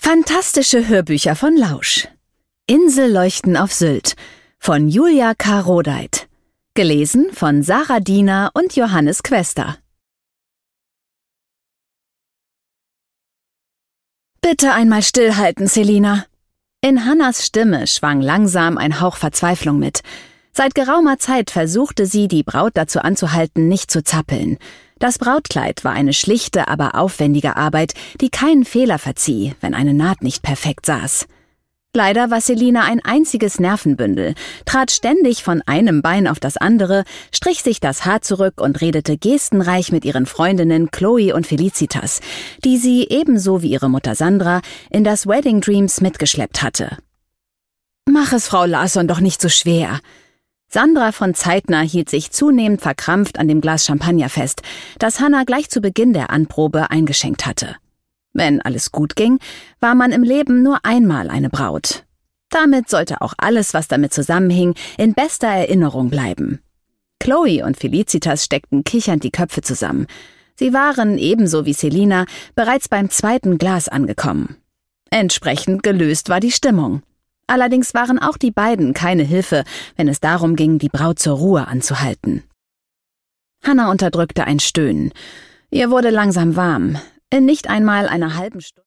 Fantastische Hörbücher von Lausch. Inselleuchten auf Sylt von Julia K. Rodeit. Gelesen von Sarah Diener und Johannes Quester. »Bitte einmal stillhalten, Selina.« In Hannahs Stimme schwang langsam ein Hauch Verzweiflung mit. Seit geraumer Zeit versuchte sie, die Braut dazu anzuhalten, nicht zu zappeln. Das Brautkleid war eine schlichte, aber aufwendige Arbeit, die keinen Fehler verzieh, wenn eine Naht nicht perfekt saß. Leider war Selina ein einziges Nervenbündel, trat ständig von einem Bein auf das andere, strich sich das Haar zurück und redete gestenreich mit ihren Freundinnen Chloe und Felicitas, die sie ebenso wie ihre Mutter Sandra in das Wedding Dreams mitgeschleppt hatte. »Mach es Frau Larsson doch nicht so schwer.« Sandra von Zeitner hielt sich zunehmend verkrampft an dem Glas Champagner fest, das Hannah gleich zu Beginn der Anprobe eingeschenkt hatte. Wenn alles gut ging, war man im Leben nur einmal eine Braut. Damit sollte auch alles, was damit zusammenhing, in bester Erinnerung bleiben. Chloe und Felicitas steckten kichernd die Köpfe zusammen. Sie waren, ebenso wie Selina, bereits beim zweiten Glas angekommen. Entsprechend gelöst war die Stimmung. Allerdings waren auch die beiden keine Hilfe, wenn es darum ging, die Braut zur Ruhe anzuhalten. Hannah unterdrückte ein Stöhnen. Ihr wurde langsam warm. In nicht einmal einer halben Stunde